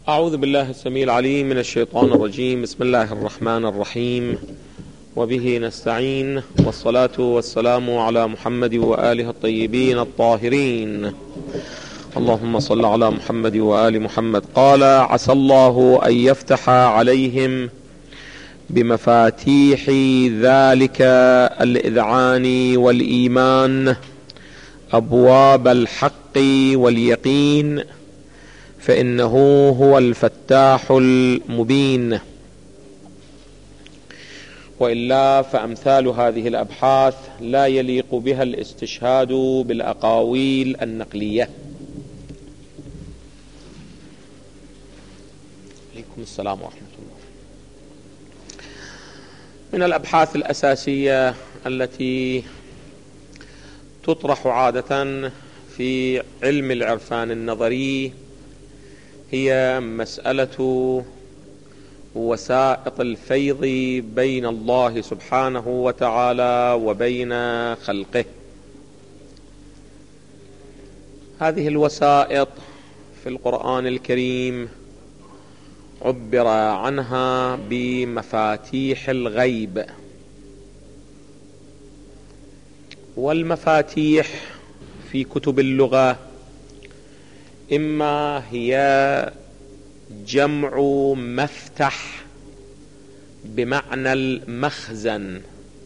أعوذ بالله السميع العليم من الشيطان الرجيم. بسم الله الرحمن الرحيم، وبه نستعين، والصلاة والسلام على محمد وآله الطيبين الطاهرين. اللهم صل على محمد وآل محمد. قال: عسى الله أن يفتح عليهم بمفاتيح ذلك الإذعان والإيمان أبواب الحق واليقين، فإنه هو الفتاح المبين. وإلا فأمثال هذه الأبحاث لا يليق بها الاستشهاد بالأقاويل النقلية. عليكم السلام ورحمة الله. من الأبحاث الأساسية التي تطرح عادة في علم العرفان النظري هي مسألة وسائط الفيض بين الله سبحانه وتعالى وبين خلقه. هذه الوسائط في القرآن الكريم عبر عنها بمفاتيح الغيب، والمفاتيح في كتب اللغة إما هي جمع مفتح بمعنى المخزن،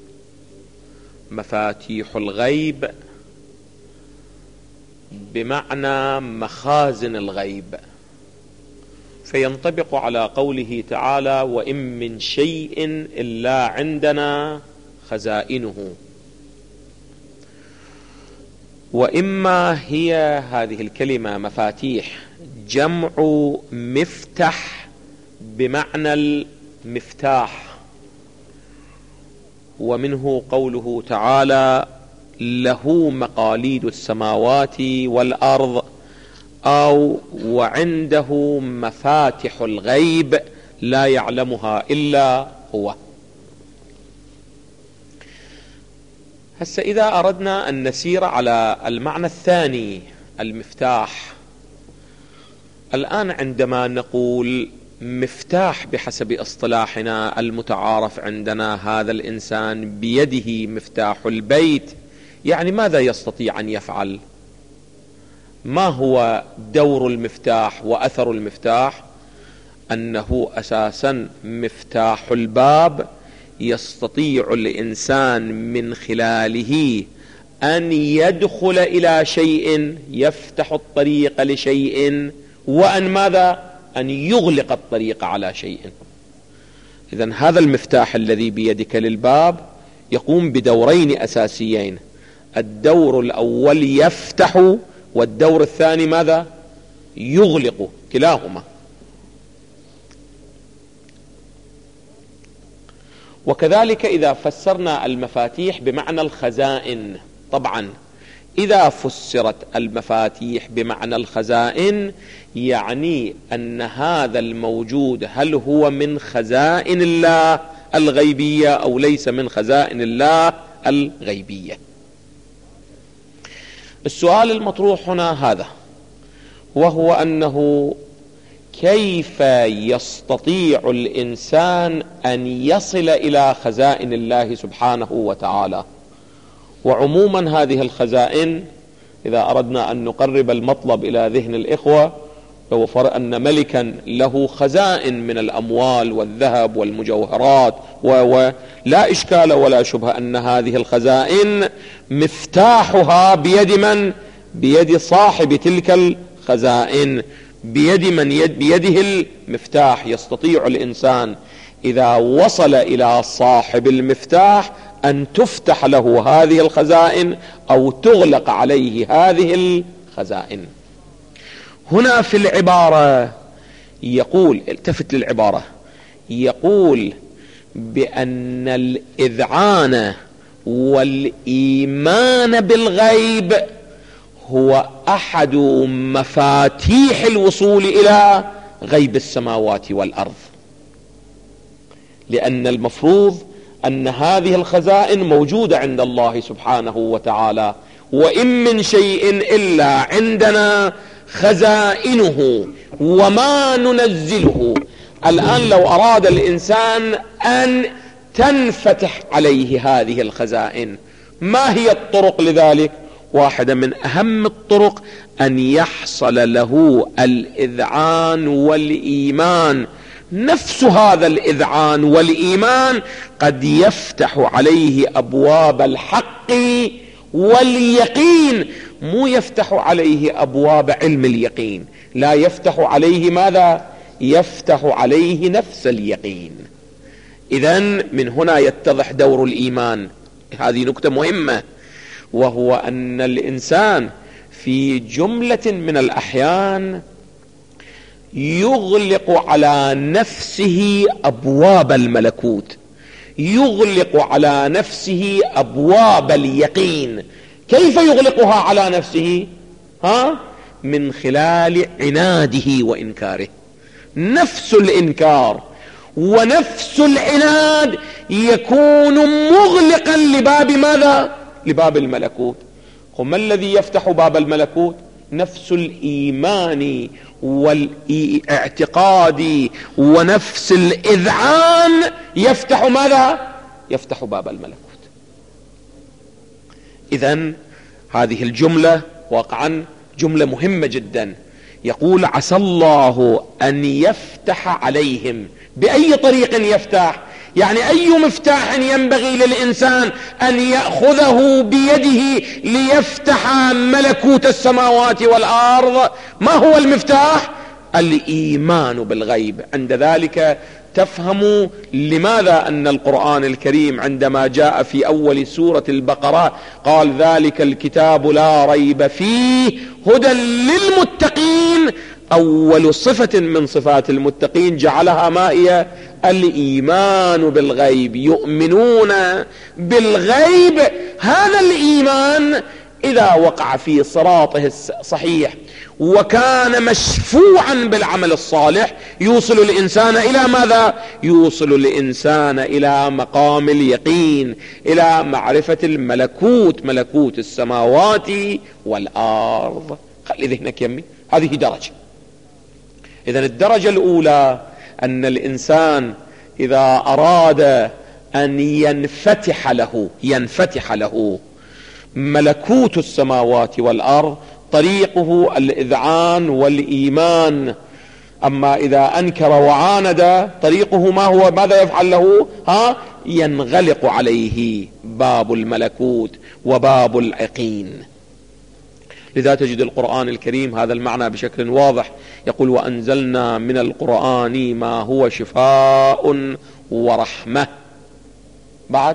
مفاتيح الغيب بمعنى مخازن الغيب، فينطبق على قوله تعالى: وإن من شيء إلا عندنا خزائنه. وإما هي هذه الكلمة مفاتيح جمع مفتح بمعنى المفتاح، ومنه قوله تعالى: له مقاليد السماوات والأرض، أو وعنده مفاتح الغيب لا يعلمها إلا هو. هسه إذا أردنا أن نسير على المعنى الثاني، المفتاح، الآن عندما نقول مفتاح بحسب اصطلاحنا المتعارف عندنا، هذا الإنسان بيده مفتاح البيت، يعني ماذا يستطيع أن يفعل؟ ما هو دور المفتاح وأثر المفتاح؟ أنه أساسا مفتاح الباب يستطيع الإنسان من خلاله أن يدخل إلى شيء، يفتح الطريق لشيء، وأن ماذا؟ أن يغلق الطريق على شيء. إذن هذا المفتاح الذي بيدك للباب يقوم بدورين أساسيين: الدور الأول يفتح، والدور الثاني ماذا؟ يغلق، كلاهما. وكذلك إذا فسرنا المفاتيح بمعنى الخزائن، طبعا إذا فسرت المفاتيح بمعنى الخزائن يعني أن هذا الموجود هل هو من خزائن الله الغيبية أو ليس من خزائن الله الغيبية. السؤال المطروح هنا هذا، وهو أنه كيف يستطيع الإنسان أن يصل إلى خزائن الله سبحانه وتعالى؟ وعموما هذه الخزائن إذا أردنا أن نقرب المطلب إلى ذهن الإخوة، لو فرض أن ملكا له خزائن من الأموال والذهب والمجوهرات ولا إشكال ولا شبهة أن هذه الخزائن مفتاحها بيد من؟ بيد صاحب تلك الخزائن، بيد من؟ بيده المفتاح. يستطيع الإنسان إذا وصل إلى صاحب المفتاح أن تفتح له هذه الخزائن أو تغلق عليه هذه الخزائن. هنا في العبارة يقول، التفت للعبارة، يقول بأن الإذعان والإيمان بالغيب هو أحد مفاتيح الوصول إلى غيب السماوات والأرض، لأن المفروض أن هذه الخزائن موجودة عند الله سبحانه وتعالى، وإن من شيء إلا عندنا خزائنه وما ننزله. الآن لو أراد الإنسان أن تنفتح عليه هذه الخزائن، ما هي الطرق لذلك؟ واحدة من أهم الطرق أن يحصل له الإذعان والإيمان. نفس هذا الإذعان والإيمان قد يفتح عليه أبواب الحق واليقين، مو يفتح عليه أبواب علم اليقين، لا، يفتح عليه ماذا؟ يفتح عليه نفس اليقين. إذن من هنا يتضح دور الإيمان. هذه نكتة مهمة، وهو أن الإنسان في جملة من الأحيان يغلق على نفسه أبواب الملكوت، يغلق على نفسه أبواب اليقين. كيف يغلقها على نفسه؟ من خلال عناده وإنكاره. نفس الإنكار ونفس العناد يكون مغلقا لباب ماذا؟ لباب الملكوت. وما الذي يفتح باب الملكوت؟ نفس الإيمان والاعتقاد ونفس الإذعان يفتح ماذا؟ يفتح باب الملكوت. إذن هذه الجملة واقعا جملة مهمة جدا. يقول عسى الله أن يفتح عليهم. بأي طريق يفتح؟ يعني أي مفتاح ينبغي للإنسان أن يأخذه بيده ليفتح ملكوت السماوات والأرض؟ ما هو المفتاح؟ الإيمان بالغيب. عند ذلك تفهم لماذا أن القرآن الكريم عندما جاء في أول سورة البقرة قال ذلك الكتاب لا ريب فيه هدى للمتقين. أول صفة من صفات المتقين جعلها ما هي؟ الإيمان بالغيب، يؤمنون بالغيب. هذا الإيمان إذا وقع في صراطه الصحيح وكان مشفوعا بالعمل الصالح يوصل الإنسان إلى ماذا؟ يوصل الإنسان إلى مقام اليقين، إلى معرفة الملكوت، ملكوت السماوات والأرض. خلي ذهنك يمي، هذه درجة. إذن الدرجة الأولى أن الإنسان إذا أراد أن ينفتح له ملكوت السماوات والأرض طريقه الإذعان والإيمان. أما إذا أنكر وعاند طريقه ما هو؟ ماذا يفعل له؟ ينغلق عليه باب الملكوت وباب اليقين. لذا تجد القرآن الكريم هذا المعنى بشكل واضح، يقول وأنزلنا من القرآن ما هو شفاء ورحمة. بعد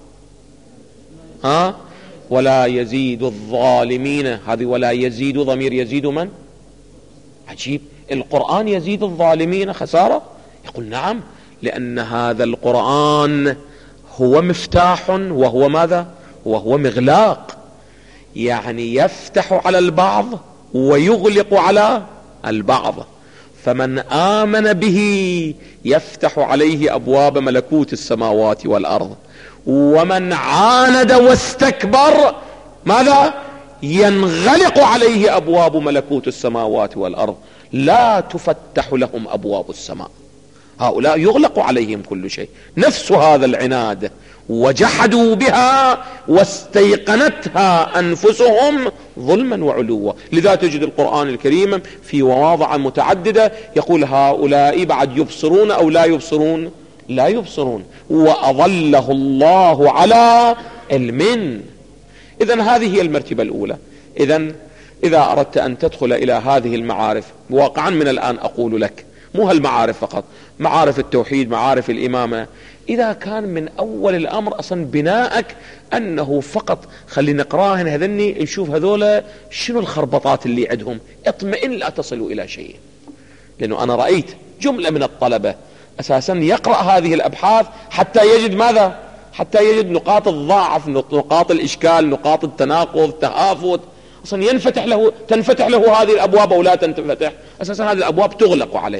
ولا يزيد الظالمين. هذه ولا يزيد ضمير يزيد من؟ عجيب، القرآن يزيد الظالمين خسارة؟ يقول نعم، لأن هذا القرآن هو مفتاح وهو ماذا؟ وهو مغلاق، يعني يفتح على البعض ويغلق على البعض. فمن آمن به يفتح عليه أبواب ملكوت السماوات والأرض، ومن عاند واستكبر ماذا؟ ينغلق عليه أبواب ملكوت السماوات والأرض، لا تفتح لهم أبواب السماء. هؤلاء يغلق عليهم كل شيء. نفس هذا العناد، وجحدوا بها واستيقنتها أنفسهم ظلما وعلوا. لذا تجد القرآن الكريم في مواضع متعددة يقول هؤلاء بعد يبصرون أو لا يبصرون؟ لا يبصرون، وأضله الله على علم. إذن هذه هي المرتبة الأولى. إذن إذا أردت أن تدخل إلى هذه المعارف، واقعا من الآن أقول لك مو هالمعارف فقط، معارف التوحيد، معارف الإمامة، إذا كان من أول الأمر أصلا بناءك أنه فقط خلي نقراهن هذني نشوف هذولا شنو الخربطات اللي عندهم، اطمئن لا تصلوا إلى شيء. لأنه أنا رأيت جملة من الطلبة أساسا يقرأ هذه الأبحاث حتى يجد ماذا؟ حتى يجد نقاط الضعف، نقاط الإشكال، نقاط التناقض، تهافت. أصلا تنفتح له هذه الأبواب أو لا تنفتح؟ أساسا هذه الأبواب تغلق عليه.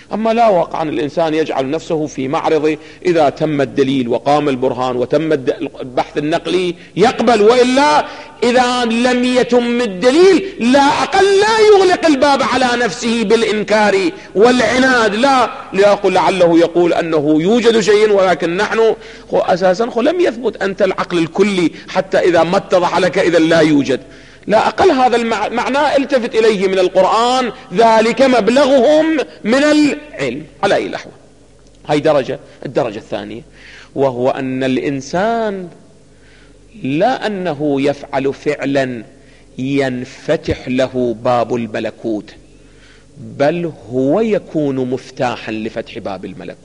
أما لا واقعا الإنسان يجعل نفسه في معرض إذا تم الدليل وقام البرهان وتم البحث النقلي يقبل، وإلا إذا لم يتم الدليل لا أقل لا يغلق الباب على نفسه بالإنكار والعناد، لا ليقول لعله يقول أنه يوجد شيء ولكن نحن أساسا لم يثبت أنت العقل الكلي حتى إذا ما اتضح لك إذا لا يوجد. لا أقل هذا المعنى التفت إليه من القرآن، ذلك مبلغهم من العلم. على أي لحظة هاي الدرجة الثانية، وهو أن الإنسان لا أنه يفعل فعلا ينفتح له باب الملكوت، بل هو يكون مفتاحا لفتح باب الملكوت،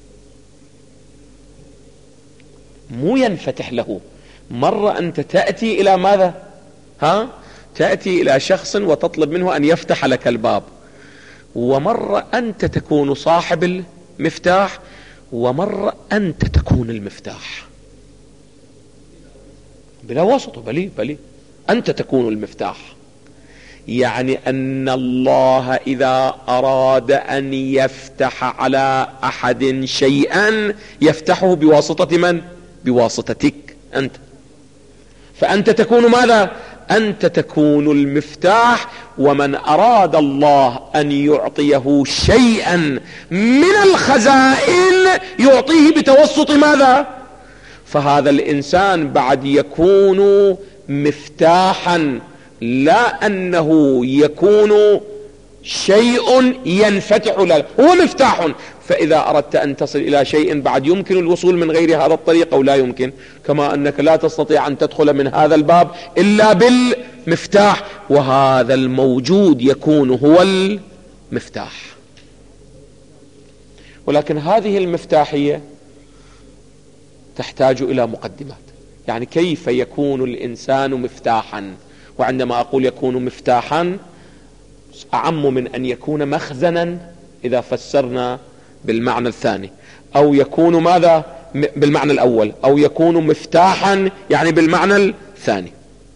مو ينفتح له. مرة أنت تأتي إلى ماذا؟ تأتي إلى شخص وتطلب منه أن يفتح لك الباب، ومرة أنت تكون صاحب المفتاح، ومرة أنت تكون المفتاح بلا واسطة. بلي أنت تكون المفتاح. يعني أن الله إذا أراد أن يفتح على أحد شيئا يفتحه بواسطة من؟ بواسطتك أنت. فأنت تكون ماذا؟ أنت تكون المفتاح. ومن أراد الله أن يعطيه شيئا من الخزائن يعطيه بتوسط ماذا؟ فهذا الإنسان بعد يكون مفتاحا، لا أنه يكون شيء ينفتح له، هو مفتاح. فإذا أردت أن تصل إلى شيء بعد يمكن الوصول من غير هذا الطريق أو لا يمكن، كما أنك لا تستطيع أن تدخل من هذا الباب إلا بالمفتاح، وهذا الموجود يكون هو المفتاح. ولكن هذه المفتاحية تحتاج إلى مقدمات. يعني كيف يكون الإنسان مفتاحا؟ وعندما أقول يكون مفتاحا أعم من أن يكون مخزنا إذا فسرنا بالمعنى الثاني، أو يكون ماذا بالمعنى الأول، أو يكون مفتاحا يعني بالمعنى الثاني.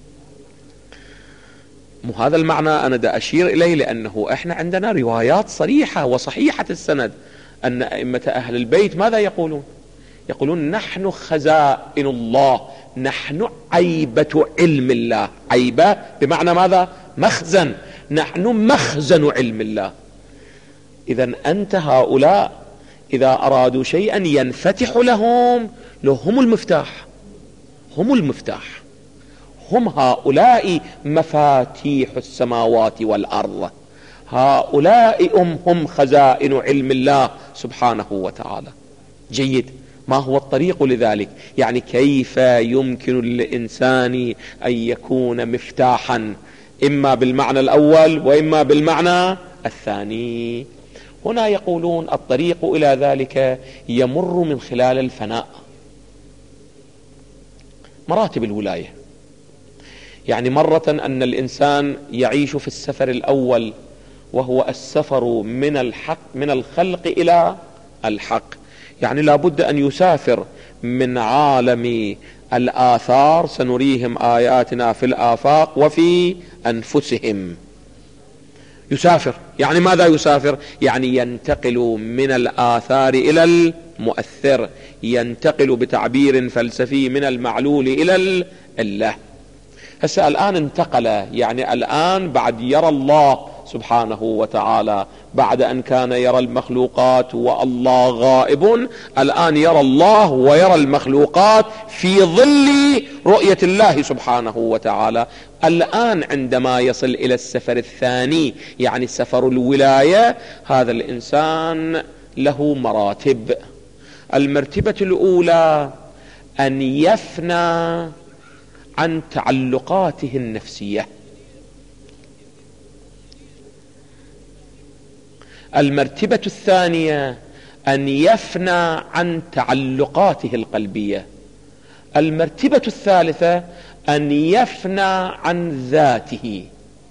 هذا المعنى أنا دا أشير إليه لأنه إحنا عندنا روايات صريحة وصحيحة السند أن أئمة أهل البيت ماذا يقولون؟ يقولون نحن خزائن الله، نحن عيبة علم الله. عيبة بمعنى ماذا؟ مخزن، نحن مخزن علم الله. إذا أنت هؤلاء إذا أرادوا شيئا ينفتح لهم هم المفتاح، هم المفتاح، هم هؤلاء مفاتيح السماوات والأرض، هؤلاء هم خزائن علم الله سبحانه وتعالى. جيد. ما هو الطريق لذلك؟ يعني كيف يمكن للإنسان أن يكون مفتاحا إما بالمعنى الأول وإما بالمعنى الثاني؟ هنا يقولون الطريق إلى ذلك يمر من خلال الفناء، مراتب الولاية. يعني مرة أن الإنسان يعيش في السفر الأول وهو السفر من الخلق إلى الحق، يعني لا بد أن يسافر من عالم الآثار، سنريهم آياتنا في الآفاق وفي أنفسهم. يسافر يعني ماذا يسافر؟ يعني ينتقل من الآثار إلى المؤثر، ينتقل بتعبير فلسفي من المعلول إلى الله. هسه الآن انتقل، يعني الآن بعد يرى الله سبحانه وتعالى، بعد أن كان يرى المخلوقات والله غائب، الآن يرى الله ويرى المخلوقات في ظل رؤية الله سبحانه وتعالى. الآن عندما يصل إلى السفر الثاني يعني سفر الولاية، هذا الإنسان له مراتب. المرتبة الأولى أن يفنى عن تعلقاته النفسية. المرتبة الثانية أن يفنى عن تعلقاته القلبية. المرتبة الثالثة أن يفنى عن ذاته.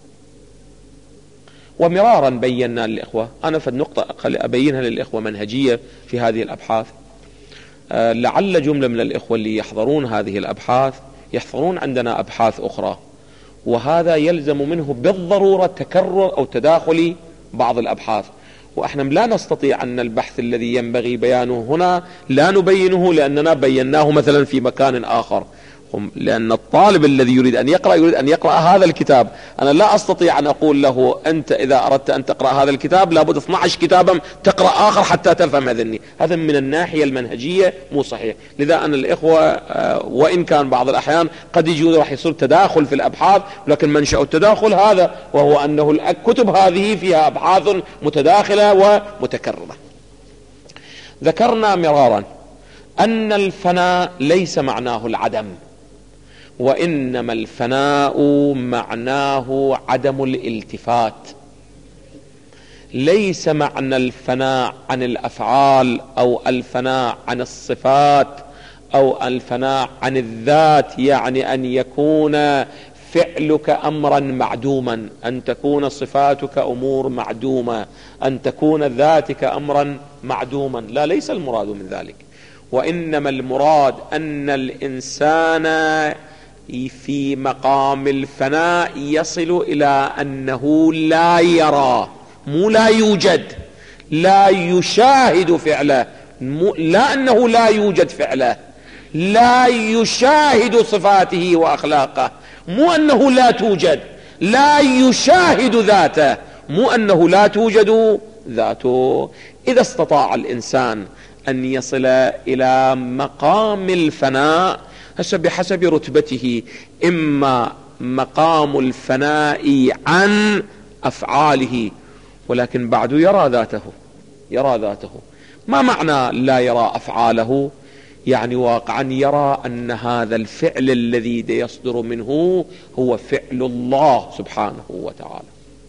ومرارا بينا للإخوة، أنا في النقطة أبينها للإخوة منهجية في هذه الأبحاث، لعل جملة من الإخوة اللي يحضرون هذه الأبحاث يحضرون عندنا أبحاث أخرى، وهذا يلزم منه بالضرورة تكرر أو تداخل بعض الأبحاث، وإحنا لا نستطيع أن البحث الذي ينبغي بيانه هنا لا نبينه لأننا بيناه مثلا في مكان آخر، لأن الطالب الذي يريد أن يقرأ هذا الكتاب، أنا لا أستطيع أن أقول له أنت إذا أردت أن تقرأ هذا الكتاب لابد 12 كتابا تقرأ آخر حتى تفهم هذني. هذا من الناحية المنهجية مو صحيح. لذا أن الإخوة وإن كان بعض الأحيان قد يجوز راح يصير تداخل في الأبحاث، لكن منشأ التداخل هذا، وهو أنه الكتب هذه فيها أبحاث متداخلة ومتكررة. ذكرنا مرارا أن الفناء ليس معناه العدم، وإنما الفناء معناه عدم الالتفات. ليس معنى الفناء عن الأفعال أو الفناء عن الصفات أو الفناء عن الذات يعني أن يكون فعلك أمرا معدوما، أن تكون صفاتك أمور معدومة، أن تكون ذاتك أمرا معدوما. لا، ليس المراد من ذلك، وإنما المراد أن الإنسان في مقام الفناء يصل إلى أنه لا يرى، مو لا يوجد، لا يشاهد فعله، لا أنه لا يوجد فعله، لا يشاهد صفاته وأخلاقه، مو أنه لا توجد، لا يشاهد ذاته، مو أنه لا توجد ذاته. إذا استطاع الإنسان أن يصل إلى مقام الفناء بحسب رتبته، إما مقام الفناء عن أفعاله ولكن بعد يرى ذاته. ما معنى لا يرى أفعاله؟ يعني واقعا يرى أن هذا الفعل الذي يصدر منه هو فعل الله سبحانه وتعالى.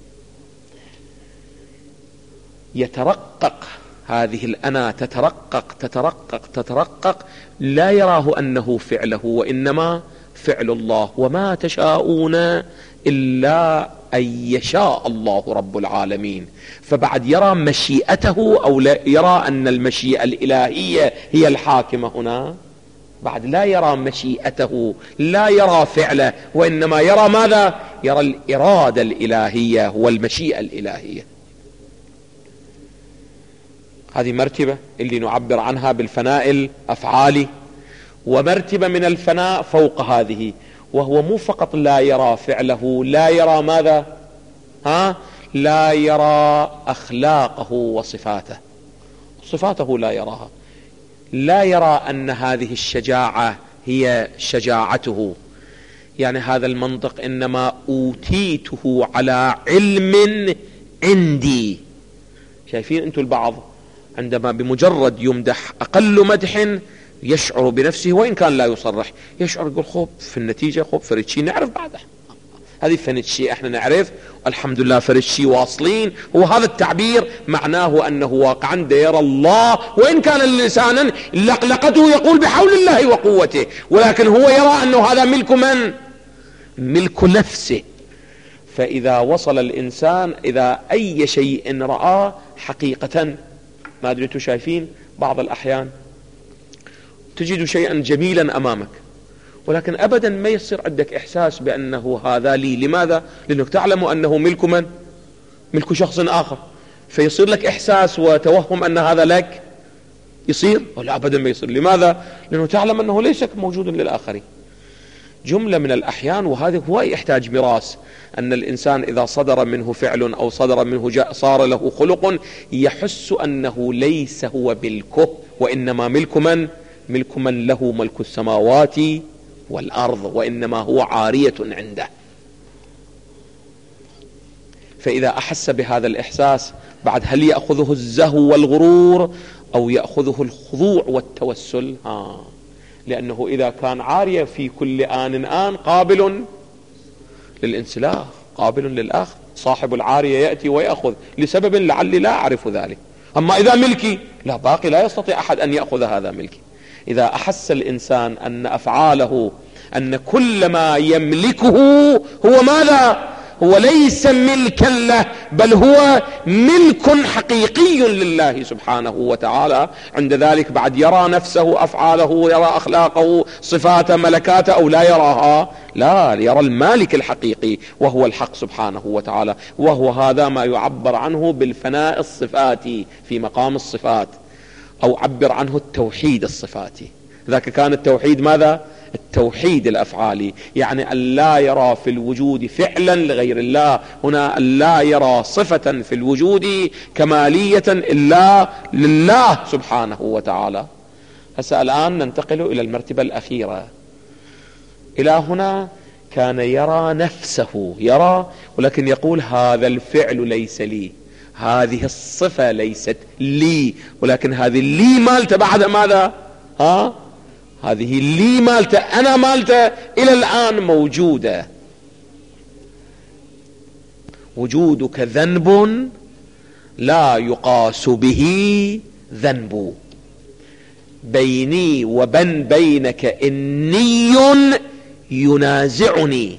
يترقق، هذه الأنا تترقق، لا يراه أنه فعله وإنما فعل الله. وما تشاءون إلا أن يشاء الله رب العالمين. فبعد يرى مشيئته أو لا يرى أن المشيئة الإلهية هي الحاكمة هنا، بعد لا يرى مشيئته، لا يرى فعله، وإنما يرى ماذا؟ يرى الإرادة الإلهية والمشيئة الإلهية. هذه مرتبة اللي نعبر عنها بالفناء الأفعالي. ومرتبة من الفناء فوق هذه، وهو مو فقط لا يرى فعله، لا يرى ماذا؟ لا يرى أخلاقه وصفاته، صفاته لا يراها، لا يرى أن هذه الشجاعة هي شجاعته. يعني هذا المنطق إنما أوتيته على علم عندي. شايفين أنتم البعض عندما بمجرد يمدح أقل مدح يشعر بنفسه وإن كان لا يصرح، يشعر يقول خوب في النتيجة، خوب فريتشي نعرف بعده، هذه فنتشي احنا نعرف الحمد لله فريتشي واصلين. وهذا التعبير معناه أنه واقعا دير الله، وإن كان الإنسان لقلقته يقول بحول الله وقوته، ولكن هو يرى أنه هذا ملك من؟ ملك نفسه. فإذا وصل الإنسان إذا أي شيء رآه حقيقة، ما أدري أنتم شايفين بعض الأحيان تجد شيئا جميلا أمامك ولكن أبدا ما يصير عندك إحساس بأنه هذا لي. لماذا؟ لأنك تعلم أنه ملك من؟ ملك شخص آخر، فيصير لك إحساس وتوهم أن هذا لك، يصير ولا أبدا ما يصير. لماذا؟ لأنه تعلم أنه ليس موجود للآخرين. جملة من الأحيان، وهذا هو يحتاج ميراث، أن الإنسان إذا صدر منه فعل أو صدر منه صار له خلق يحس أنه ليس هو ملكه وإنما ملك من؟ ملك من له ملك السماوات والأرض، وإنما هو عارية عنده. فإذا أحس بهذا الإحساس بعد هل يأخذه الزهو والغرور أو يأخذه الخضوع والتوسل؟ لأنه إذا كان عارية في كل آن قابل للانسلاخ، قابل للأخذ. صاحب العارية يأتي ويأخذ لسبب لعلي لا أعرف ذلك. أما إذا ملكي لا، باقي لا يستطيع أحد أن يأخذ هذا ملكي. إذا أحس الإنسان أن أفعاله، أن كل ما يملكه هو ماذا؟ هو ليس ملكا له، بل هو ملك حقيقي لله سبحانه وتعالى. عند ذلك بعد يرى نفسه، أفعاله، يرى أخلاقه، صفاته، ملكاته، أو لا يراها؟ لا، يرى المالك الحقيقي وهو الحق سبحانه وتعالى، وهو هذا ما يعبر عنه بالفناء الصفاتي في مقام الصفات، أو عبر عنه التوحيد الصفاتي. ذاك كان التوحيد ماذا؟ التوحيد الأفعالي، يعني أن لا يرى في الوجود فعلا لغير الله. هنا أن لا يرى صفة في الوجود كمالية إلا لله سبحانه وتعالى. هسه الآن ننتقل إلى المرتبة الأخيرة. إلى هنا كان يرى نفسه، يرى، ولكن يقول هذا الفعل ليس لي، هذه الصفة ليست لي، ولكن هذه اللي مالته بعد ماذا؟ هذه اللي مالته، أنا مالته إلى الآن موجودة. وجودك ذنب لا يقاس به ذنب، بيني وبين بينك إني ينازعني.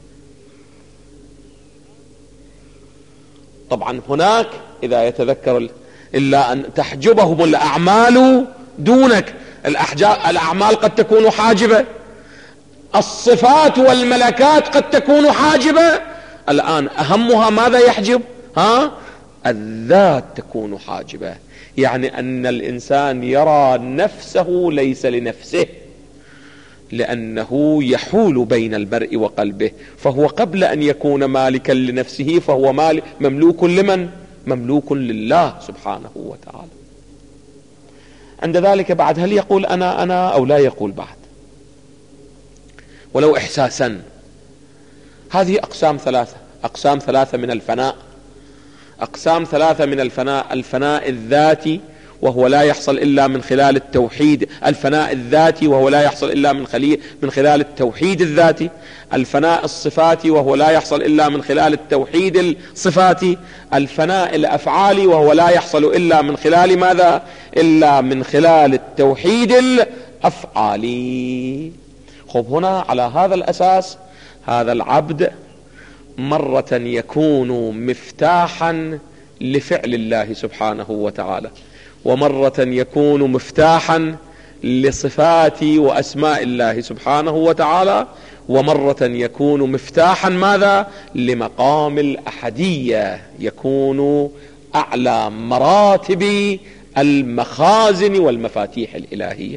طبعا هناك إذا يتذكر إلا أن تحجبهم الأعمال دونك. الأعمال قد تكون حاجبة، الصفات والملكات قد تكون حاجبة. الآن أهمها ماذا يحجب؟ الذات تكون حاجبة، يعني أن الإنسان يرى نفسه ليس لنفسه، لأنه يحول بين المرء وقلبه، فهو قبل أن يكون مالكا لنفسه فهو مملوك لمن؟ مملوك لله سبحانه وتعالى. عند ذلك بعد هل يقول أنا أو لا يقول بعد، ولو إحساسا؟ هذه أقسام ثلاثة من الفناء. أقسام ثلاثة من الفناء: الفناء الذاتي وهو لا يحصل إلا من خلال التوحيد، الفناء الذاتي وهو لا يحصل إلا من خلال التوحيد الذاتي، الفناء الصفاتي وهو لا يحصل إلا من خلال التوحيد الصفاتي، الفناء الأفعالي وهو لا يحصل إلا من خلال ماذا؟ إلا من خلال التوحيد الأفعالي. خب هنا على هذا الأساس هذا العبد مرة يكون مفتاحا لفعل الله سبحانه وتعالى، ومرة يكون مفتاحا لصفات وأسماء الله سبحانه وتعالى، ومرة يكون مفتاحا ماذا؟ لمقام الأحدية، يكون أعلى مراتب المخازن والمفاتيح الإلهية.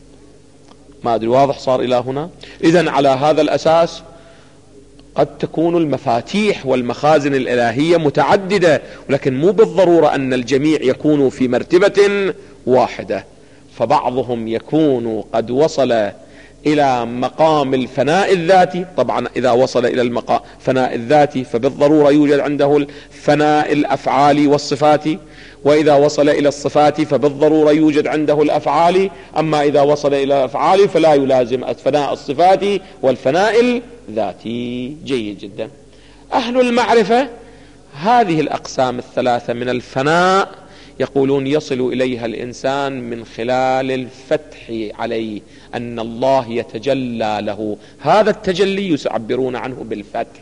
ما أدري واضح صار إلى هنا؟ إذن على هذا الأساس قد تكون المفاتيح والمخازن الإلهية متعددة، ولكن مو بالضرورة أن الجميع يكونوا في مرتبة واحدة، فبعضهم يكون قد وصل إلى مقام الفناء الذاتي. طبعا إذا وصل إلى الفناء الذاتي فبالضرورة يوجد عنده الفناء الأفعالي والصفاتي، وإذا وصل إلى الصفات فبالضرورة يوجد عنده الأفعال، أما إذا وصل إلى الأفعال فلا يلازم الفناء الصفاتي والفناء الذاتي. جيد جدا. أهل المعرفة هذه الأقسام الثلاثة من الفناء يقولون يصل إليها الإنسان من خلال الفتح عليه، أن الله يتجلى له. هذا التجلي يعبرون عنه بالفتح،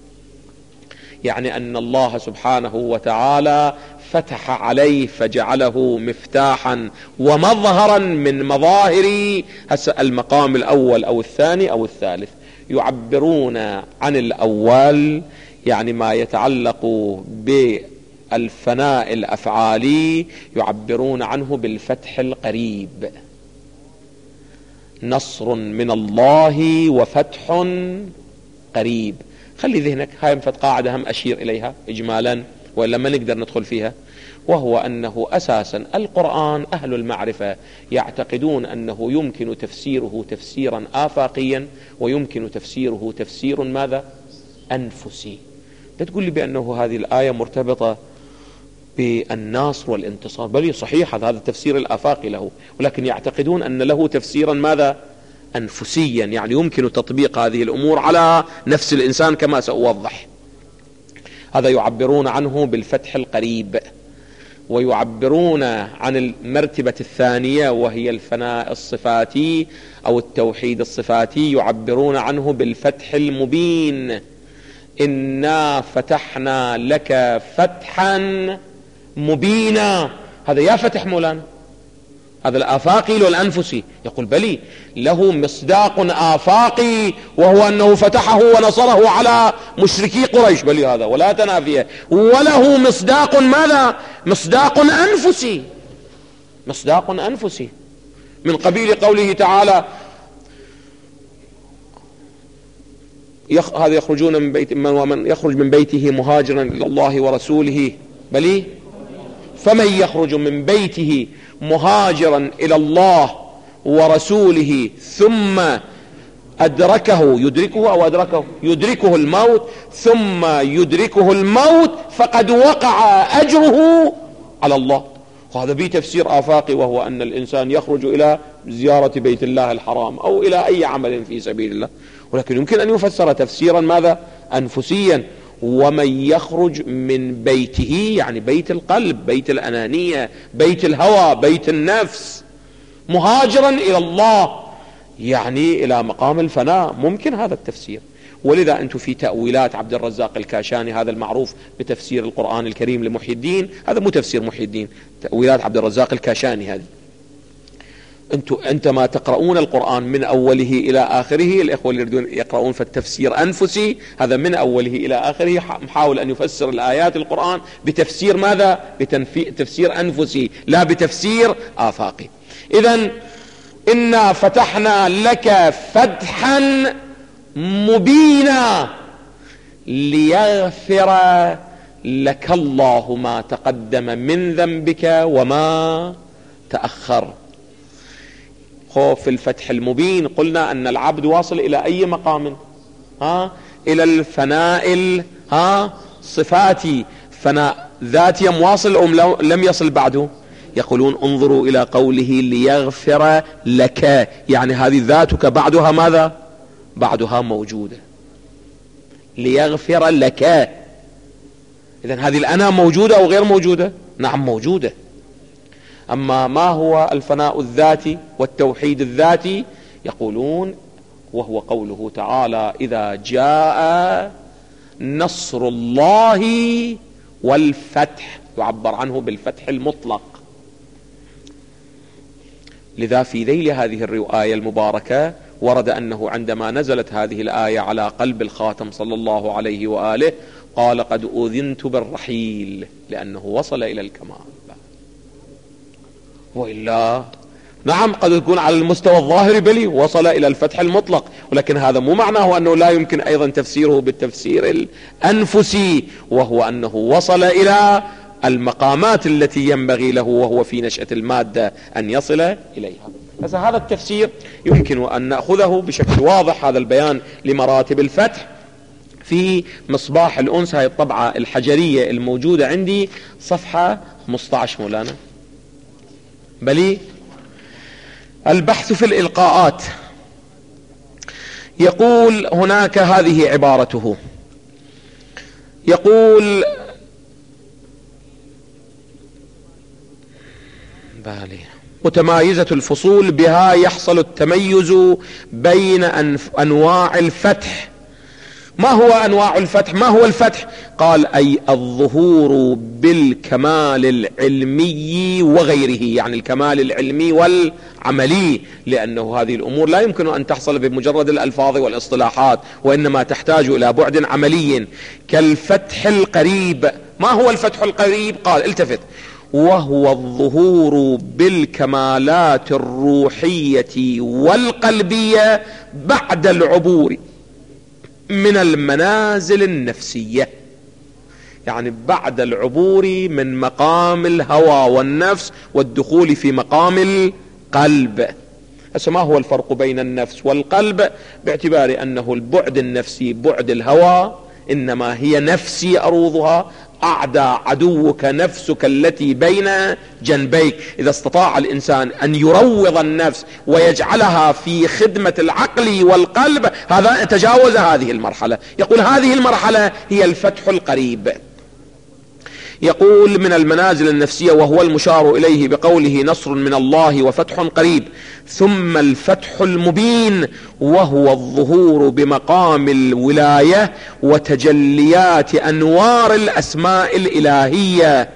يعني أن الله سبحانه وتعالى فتح عليه فجعله مفتاحا ومظهرا من مظاهر المقام الأول أو الثاني أو الثالث. يعبرون عن الأول يعني ما يتعلق بالفناء الأفعالي يعبرون عنه بالفتح القريب، نصر من الله وفتح قريب. خلي ذهنك هاي مفت قاعدة هم أشير إليها إجمالا وإلا ما نقدر ندخل فيها، وهو أنه أساسا القرآن أهل المعرفة يعتقدون أنه يمكن تفسيره تفسيرا آفاقيا ويمكن تفسيره تفسير ماذا؟ أنفسي. لا تقول لي بأنه هذه الآية مرتبطة بالنصر والانتصار، بل صحيح هذا التفسير الآفاقي له، ولكن يعتقدون أن له تفسيرا ماذا؟ أنفسيا، يعني يمكن تطبيق هذه الأمور على نفس الإنسان كما سأوضح. هذا يعبرون عنه بالفتح القريب، ويعبرون عن المرتبة الثانية وهي الفناء الصفاتي أو التوحيد الصفاتي، يعبرون عنه بالفتح المبين، إنا فتحنا لك فتحا مبينا. هذا يا فتح مولانا، هذا الآفاقي له الأنفسي. يقول بلي، له مصداق آفاقي وهو أنه فتحه ونصره على مشركي قريش، بلي هذا ولا تنافيه. وله مصداق ماذا؟ مصداق أنفسي، مصداق أنفسي من قبيل قوله تعالى هذا يخرجون من بيت ومن يخرج من بيته مهاجرا إلى الله ورسوله، بلي فمن يخرج من بيته مهاجرا إلى الله ورسوله ثم يدركه الموت ثم يدركه الموت فقد وقع أجره على الله. وهذا به تفسير آفاقي، وهو أن الإنسان يخرج إلى زيارة بيت الله الحرام أو إلى أي عمل في سبيل الله، ولكن يمكن أن يفسر تفسيرا ماذا؟ أنفسيا. ومن يخرج من بيته يعني بيت القلب، بيت الأنانية، بيت الهوى، بيت النفس، مهاجرا إلى الله يعني إلى مقام الفناء، ممكن هذا التفسير. ولذا أنتم في تأويلات عبد الرزاق الكاشاني، هذا المعروف بتفسير القرآن الكريم لمحي الدين، هذا مو تفسير محي الدين، تأويلات عبد الرزاق الكاشاني هذه. أنت ما تقرؤون القرآن من أوله إلى آخره، الإخوة اللي يريدون يقرؤون فالتفسير أنفسي، هذا من أوله إلى آخره محاول أن يفسر الآيات القرآن بتفسير ماذا؟ بتفسير أنفسي لا بتفسير آفاقي. إذن إنا فتحنا لك فتحا مبينا ليغفر لك الله ما تقدم من ذنبك وما تأخر. خوف الفتح المبين قلنا أن العبد واصل إلى أي مقام؟ إلى الفناء صفاتي، فناء ذاتي مواصل أم لم يصل بعده؟ يقولون انظروا إلى قوله ليغفر لك، يعني هذه ذاتك بعدها ماذا؟ بعدها موجودة. ليغفر لك، إذن هذه الأنا موجودة أو غير موجودة؟ نعم موجودة. أما ما هو الفناء الذاتي والتوحيد الذاتي؟ يقولون وهو قوله تعالى إذا جاء نصر الله والفتح، يعبر عنه بالفتح المطلق. لذا في ذيل هذه الرواية المباركة ورد أنه عندما نزلت هذه الآية على قلب الخاتم صلى الله عليه وآله قال قد أذنت بالرحيل، لأنه وصل إلى الكمال. وإلا نعم قد يكون على المستوى الظاهري بلي وصل إلى الفتح المطلق، ولكن هذا مو معناه أنه لا يمكن أيضا تفسيره بالتفسير الأنفسي، وهو أنه وصل إلى المقامات التي ينبغي له وهو في نشأة المادة أن يصل إليها. فهذا التفسير يمكن أن نأخذه بشكل واضح، هذا البيان لمراتب الفتح في مصباح الأنس، هذه الطبعة الحجرية الموجودة عندي صفحة 15 مولانا. بلي البحث في الإلقاءات يقول هناك هذه عبارته، يقول متمايزة الفصول بها يحصل التميز بين أنواع الفتح. ما هو أنواع الفتح؟ ما هو الفتح؟ قال أي الظهور بالكمال العلمي وغيره، يعني الكمال العلمي والعملي، لأنه هذه الأمور لا يمكن أن تحصل بمجرد الألفاظ والاصطلاحات، وإنما تحتاج إلى بعد عملي كالفتح القريب. ما هو الفتح القريب؟ قال التفت، وهو الظهور بالكمالات الروحية والقلبية بعد العبور من المنازل النفسية، يعني بعد العبور من مقام الهوى والنفس والدخول في مقام القلب. ما هو الفرق بين النفس والقلب؟ باعتبار أنه البعد النفسي بعد الهوى، إنما هي نفسي أروضها، أعدى عدوك نفسك التي بين جنبيك. إذا استطاع الإنسان أن يروض النفس ويجعلها في خدمة العقل والقلب، هذا تجاوز هذه المرحلة. يقول هذه المرحلة هي الفتح القريب. يقول من المنازل النفسية وهو المشار إليه بقوله نصر من الله وفتح قريب. ثم الفتح المبين وهو الظهور بمقام الولاية وتجليات أنوار الأسماء الإلهية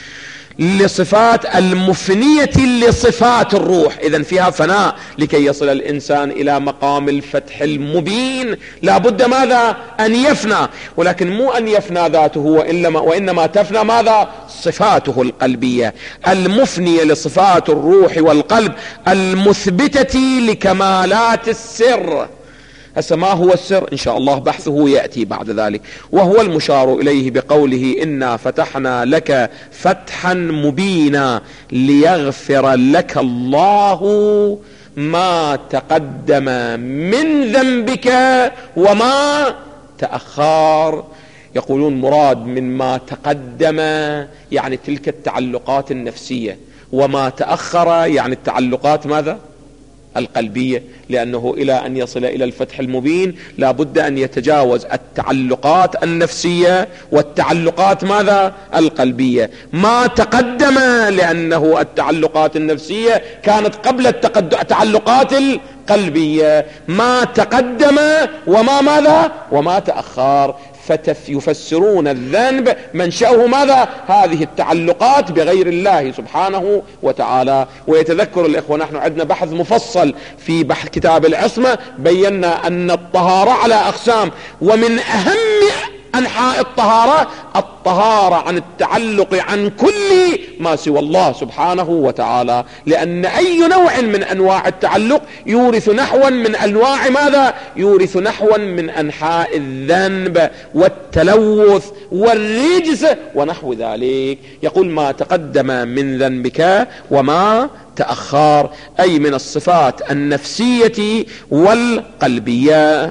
لصفات المفنية لصفات الروح. إذن فيها فناء لكي يصل الإنسان إلى مقام الفتح المبين لا بد ماذا أن يفنى، ولكن مو أن يفنى ذاته وإنما تفنى ماذا صفاته القلبية المفنية لصفات الروح والقلب المثبتة لكمالات السر. هسه ما هو السر إن شاء الله بحثه يأتي بعد ذلك. وهو المشار إليه بقوله إنا فتحنا لك فتحا مبينا ليغفر لك الله ما تقدم من ذنبك وما تأخر. يقولون مراد من ما تقدم يعني تلك التعلقات النفسية، وما تأخر يعني التعلقات ماذا القلبية، لأنه إلى أن يصل إلى الفتح المبين لا بد أن يتجاوز التعلقات النفسية والتعلقات ماذا القلبية. ما تقدم لأنه التعلقات النفسية كانت قبل التعلقات القلبية. ما تقدم وما ماذا وما تأخر. يفسرون الذنب منشأه ماذا هذه التعلقات بغير الله سبحانه وتعالى. ويتذكر الإخوة نحن عندنا بحث مفصل في بحث كتاب العصمة بينا أن الطهارة على أقسام، ومن أهم أنحاء الطهارة عن التعلق عن كل ما سوى الله سبحانه وتعالى، لأن أي نوع من أنواع التعلق يورث نحوا من أنواع ماذا يورث نحوا من أنحاء الذنب والتلوث والرجس ونحو ذلك. يقول ما تقدم من ذنبك وما تأخر، أي من الصفات النفسية والقلبية.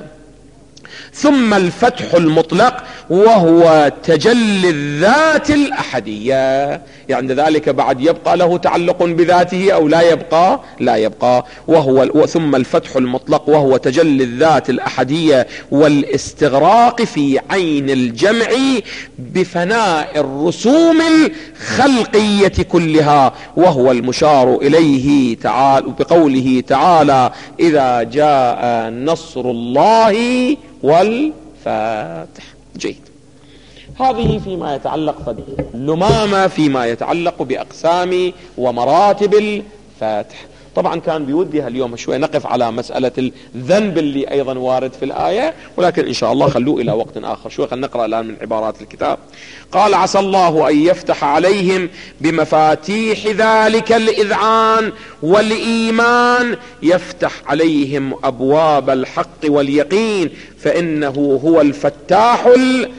ثم الفتح المطلق وهو تجلي الذات الأحدية، يعني ذلك بعد يبقى له تعلق بذاته أو لا يبقى وهو ثم الفتح المطلق وهو تجلي الذات الأحدية والاستغراق في عين الجمع بفناء الرسوم الخلقية كلها. وهو المشار إليه تعالى بقوله تعالى إذا جاء نصر الله والفتح. جيد. هذه فيما يتعلق لمامة فيما يتعلق بأقسام ومراتب الفتح. طبعا كان بودي اليوم شوي نقف على مسألة الذنب اللي أيضا وارد في الآية، ولكن إن شاء الله خلوه إلى وقت آخر. شوي خلينا نقرأ الآن من عبارات الكتاب. قال عسى الله أن يفتح عليهم بمفاتيح ذلك الإذعان والإيمان، يفتح عليهم أبواب الحق واليقين، فإنه هو الفتاح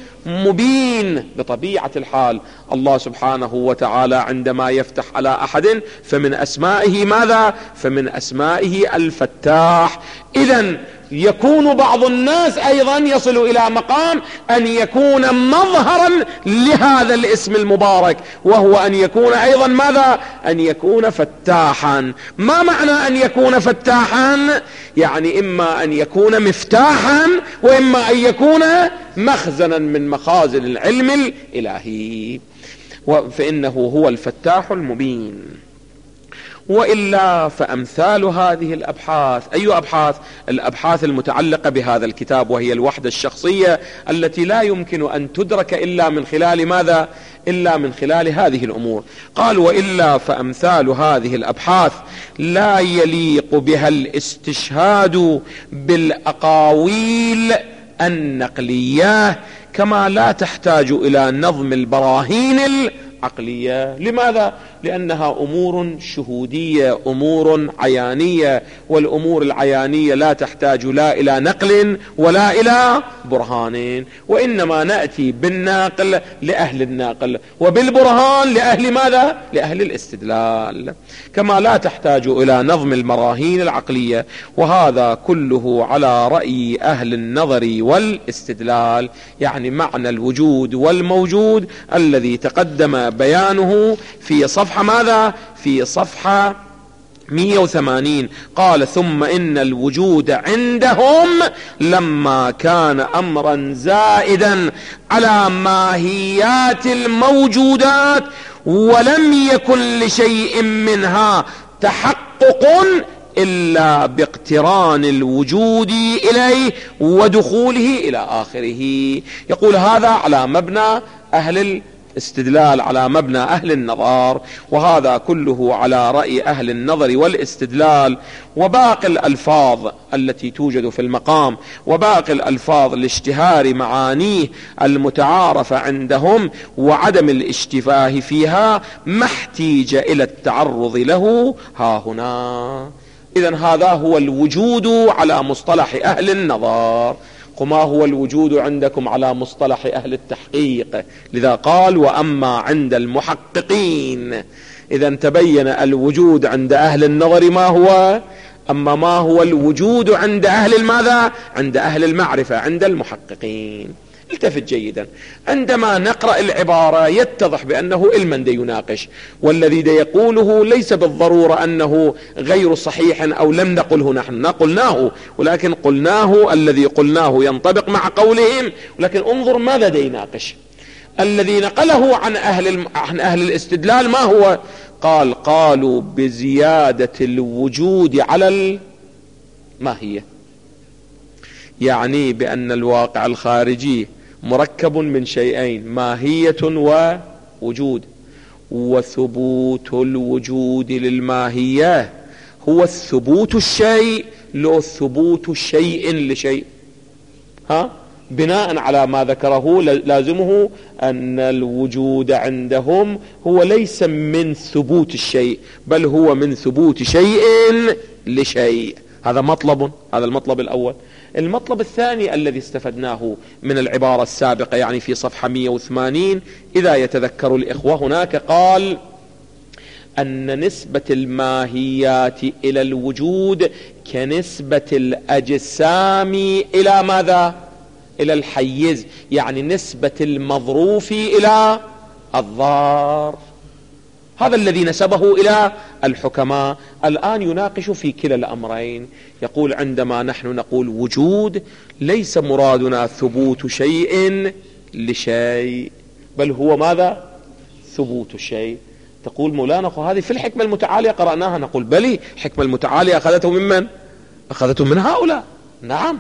مبين. بطبيعة الحال الله سبحانه وتعالى عندما يفتح على أحد فمن أسمائه ماذا؟ فمن أسمائه الفتاح. إذن يكون بعض الناس أيضا يصل إلى مقام أن يكون مظهرا لهذا الاسم المبارك، وهو أن يكون أيضا ماذا؟ أن يكون فتاحا. ما معنى أن يكون فتاحا؟ يعني إما أن يكون مفتاحا وإما أن يكون مخزنا من مخازن العلم الإلهي، فإنه هو الفتاح المبين. وإلا فأمثال هذه الأبحاث، أي أبحاث؟ الأبحاث المتعلقة بهذا الكتاب، وهي الوحدة الشخصية التي لا يمكن أن تدرك إلا من خلال ماذا؟ إلا من خلال هذه الأمور. قال وإلا فأمثال هذه الأبحاث لا يليق بها الاستشهاد بالأقاويل النقلية، كما لا تحتاج إلى نظم البراهين العقلية. لماذا؟ لأنها أمور شهودية، أمور عيانية، والأمور العيانية لا تحتاج لا إلى نقل ولا إلى برهان، وإنما نأتي بالناقل لأهل الناقل وبالبرهان لأهل ماذا؟ لأهل الاستدلال، كما لا تحتاج إلى نظم المراهين العقلية. وهذا كله على رأي أهل النظر والاستدلال، يعني معنى الوجود والموجود الذي تقدم بيانه في صفحة ماذا؟ في صفحة 180 قال ثم إن الوجود عندهم لما كان أمرا زائدا على ماهيات الموجودات ولم يكن لشيء منها تحقق إلا باقتران الوجود إليه ودخوله إلى آخره. يقول هذا على مبنى أهل الاستدلال، على مبنى أهل النظر، وهذا كله على رأي أهل النظر والاستدلال. وباقي الألفاظ التي توجد في المقام وباقي الألفاظ لاشتهار معانيه المتعارفة عندهم وعدم الاشتباه فيها ما احتيج إلى التعرض له ها هنا. إذن هذا هو الوجود على مصطلح أهل النظر. وما هو الوجود عندكم على مصطلح أهل التحقيق؟ لذا قال وأما عند المحققين. إذن تبين الوجود عند أهل النظر ما هو، أما ما هو الوجود عند أهل الماذا؟ عند أهل المعرفة، عند المحققين. التفت جيدا، عندما نقرأ العبارة يتضح بأنه علما دي يناقش، والذي دي يقوله ليس بالضرورة أنه غير صحيح أو لم نقله نحن، قلناه، ولكن قلناه الذي قلناه ينطبق مع قولهم، ولكن انظر ماذا دي يناقش. الذي نقله عن أهل الاستدلال ما هو؟ قالوا بزيادة الوجود على الماهية، يعني بأن الواقع الخارجي مركب من شيئين، ماهية ووجود، وثبوت الوجود للماهية هو الثبوت الشيء لو ثبوت شيء لشيء. بناء على ما ذكره لازمه أن الوجود عندهم هو ليس من ثبوت الشيء بل هو من ثبوت شيء لشيء. هذا مطلب، هذا المطلب الأول. المطلب الثاني الذي استفدناه من العبارة السابقة يعني في صفحة 180 إذا يتذكر الإخوة، هناك قال أن نسبة الماهيات إلى الوجود كنسبة الأجسام إلى ماذا؟ إلى الحيز، يعني نسبة المظروف إلى الضار. هذا الذي نسبه إلى الحكماء. الآن يناقش في كلا الأمرين، يقول عندما نحن نقول وجود ليس مرادنا ثبوت شيء لشيء بل هو ماذا؟ ثبوت الشيء. تقول مولانا هذه في الحكمة المتعالية قرأناها، نقول بلي الحكمة المتعالية أخذته ممن؟ أخذته من هؤلاء، نعم،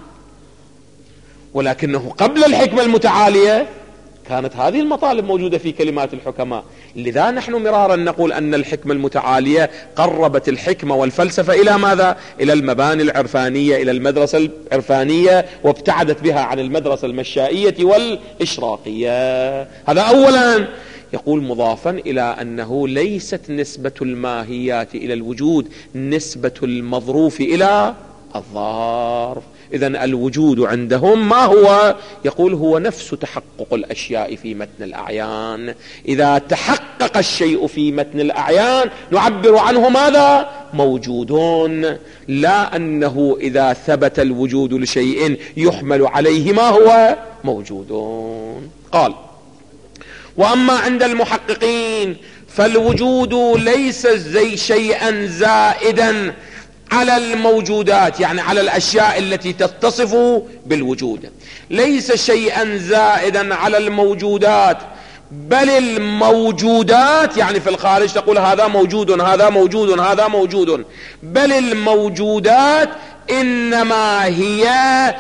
ولكنه قبل الحكمة المتعالية كانت هذه المطالب موجودة في كلمات الحكماء. لذا نحن مرارا نقول أن الحكمة المتعالية قربت الحكمة والفلسفة إلى ماذا؟ إلى المباني العرفانية، إلى المدرسة العرفانية، وابتعدت بها عن المدرسة المشائية والإشراقية. هذا أولا. يقول مضافا إلى أنه ليست نسبة الماهيات إلى الوجود نسبة المظروف إلى الظرف. إذن الوجود عندهم ما هو؟ يقول هو نفس تحقق الأشياء في متن الأعيان. إذا تحقق الشيء في متن الأعيان نعبر عنه ماذا؟ موجودون، لا أنه إذا ثبت الوجود لشيء يحمل عليه ما هو؟ موجودون. قال وأما عند المحققين فالوجود ليس زي شيئا زائدا على الموجودات، يعني على الأشياء التي تتصف بالوجود، ليس شيئا زائدا على الموجودات بل الموجودات، يعني في الخارج تقول هذا موجود هذا موجود هذا موجود، بل الموجودات إنما هي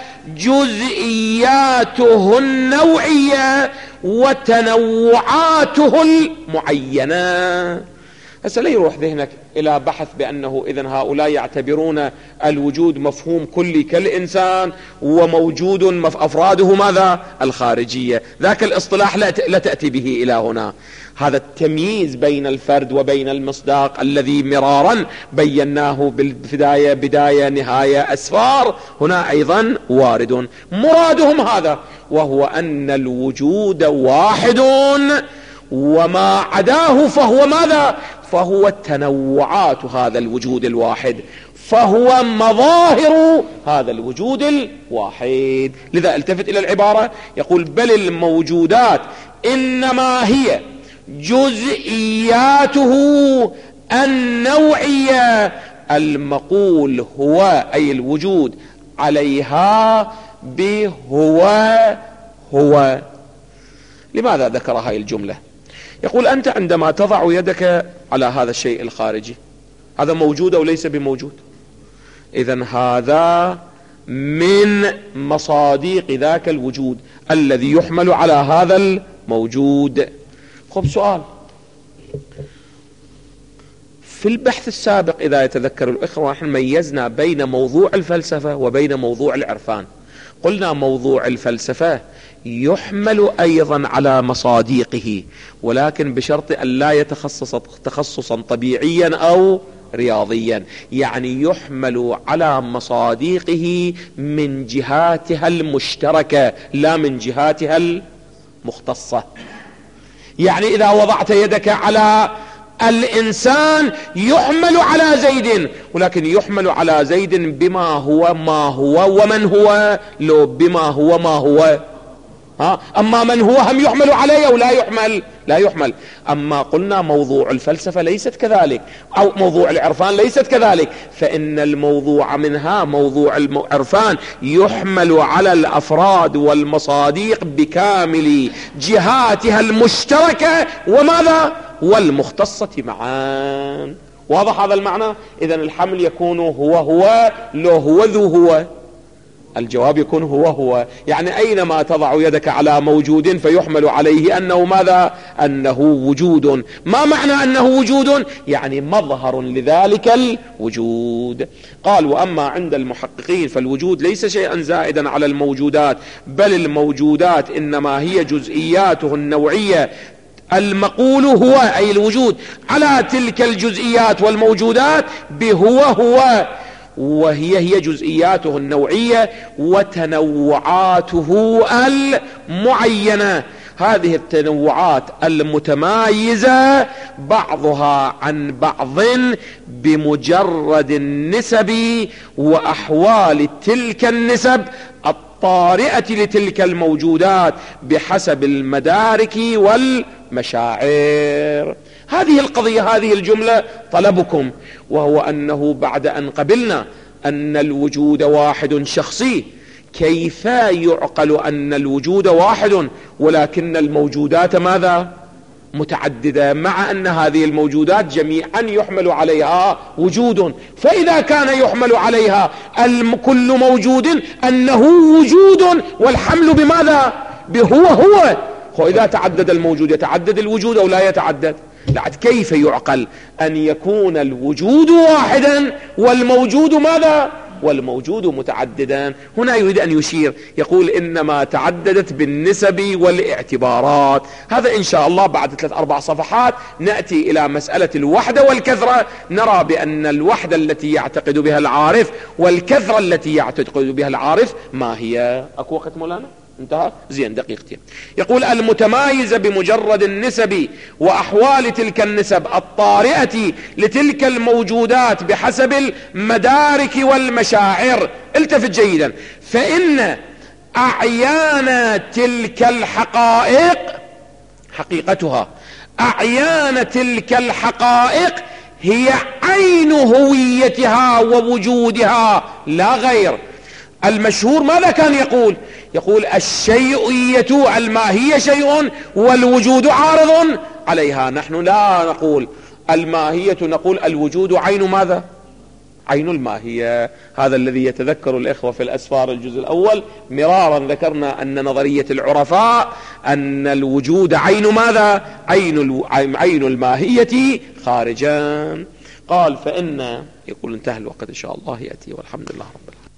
جزئياته النوعية وتنوعاته المعينة. هسه لا يروح ذهنك إلى بحث بأنه إذن هؤلاء يعتبرون الوجود مفهوم كلي كالإنسان وموجود أفراده ماذا؟ الخارجية. ذاك الاصطلاح لا تأتي به إلى هنا. هذا التمييز بين الفرد وبين المصداق الذي مرارا بيناه بالبداية بداية نهاية أسفار هنا أيضا وارد. مرادهم هذا، وهو أن الوجود واحد وما عداه فهو ماذا؟ فهو تنوعات هذا الوجود الواحد، فهو مظاهر هذا الوجود الواحد. لذا التفت إلى العبارة، يقول بل الموجودات إنما هي جزئياته النوعية المقول هو أي الوجود عليها بهو هو. لماذا ذكر هاي الجملة؟ يقول أنت عندما تضع يدك على هذا الشيء الخارجي، هذا موجود أو ليس بموجود؟ إذن هذا من مصادق ذاك الوجود الذي يحمل على هذا الموجود. خب سؤال، في البحث السابق إذا يتذكر الإخوة نحن ميزنا بين موضوع الفلسفة وبين موضوع العرفان. قلنا موضوع الفلسفة يحمل أيضا على مصادقه، ولكن بشرط أن لا يتخصص تخصصا طبيعيا أو رياضيا، يعني يحمل على مصادقه من جهاتها المشتركة لا من جهاتها المختصة. يعني إذا وضعت يدك على الإنسان يحمل على زيد، ولكن يحمل على زيد بما هو ما هو ومن هو، لو بما هو ما هو. أما من هو هم يحمل عليه أو لا يحمل؟ لا يحمل. أما قلنا موضوع الفلسفة ليست كذلك، أو موضوع العرفان ليست كذلك، فإن الموضوع منها موضوع العرفان يحمل على الأفراد والمصادق بكامل جهاتها المشتركة وماذا؟ والمختصة معا. واضح هذا المعنى؟ إذن الحمل يكون هو لو هو ذو هو. الجواب يكون هو، يعني أينما تضع يدك على موجود فيحمل عليه أنه ماذا؟ أنه وجود. ما معنى أنه وجود؟ يعني مظهر لذلك الوجود. قال وأما عند المحققين فالوجود ليس شيئا زائدا على الموجودات، بل الموجودات إنما هي جزئياته النوعية المقول هو أي الوجود على تلك الجزئيات والموجودات بهو، وهي جزئياته النوعية وتنوعاته المعينة. هذه التنوعات المتمايزة بعضها عن بعض بمجرد النسب وأحوال تلك النسب الطارئة لتلك الموجودات بحسب المدارك والمشاعر. هذه القضية، هذه الجملة طلبكم، وهو أنه بعد أن قبلنا أن الوجود واحد شخصي، كيف يعقل أن الوجود واحد ولكن الموجودات ماذا؟ متعددة، مع أن هذه الموجودات جميعا يحمل عليها وجود. فإذا كان يحمل عليها كل موجود أنه وجود، والحمل بماذا؟ بهو. وإذا تعدد الموجود يتعدد الوجود أو لا يتعدد؟ لا. كيف يعقل أن يكون الوجود واحدا والموجود ماذا؟ والموجود متعددا؟ هنا يريد أن يشير، يقول إنما تعددت بالنسب والاعتبارات. هذا إن شاء الله بعد 3-4 صفحات نأتي إلى مسألة الوحدة والكثرة، نرى بأن الوحدة التي يعتقد بها العارف والكثرة التي يعتقد بها العارف ما هي. أكو وقت مولانا؟ انتهى؟ زين، دقيقتين. يقول المتمايزة بمجرد النسب وأحوال تلك النسب الطارئة لتلك الموجودات بحسب المدارك والمشاعر. التفت جيدا، فإن أعيان تلك الحقائق، حقيقتها أعيان تلك الحقائق هي عين هويتها ووجودها لا غير. المشهور ماذا كان يقول؟ يقول الشيئية الماهية شيء والوجود عارض عليها. نحن لا نقول الماهية، نقول الوجود عين ماذا؟ عين الماهية. هذا الذي يتذكر الإخوة في الأسفار الجزء الأول مرارا ذكرنا أن نظرية العرفاء أن الوجود عين ماذا؟ عين الماهية خارجا. قال فإن، يقول انتهى الوقت إن شاء الله، يأتي والحمد لله رب العالمين.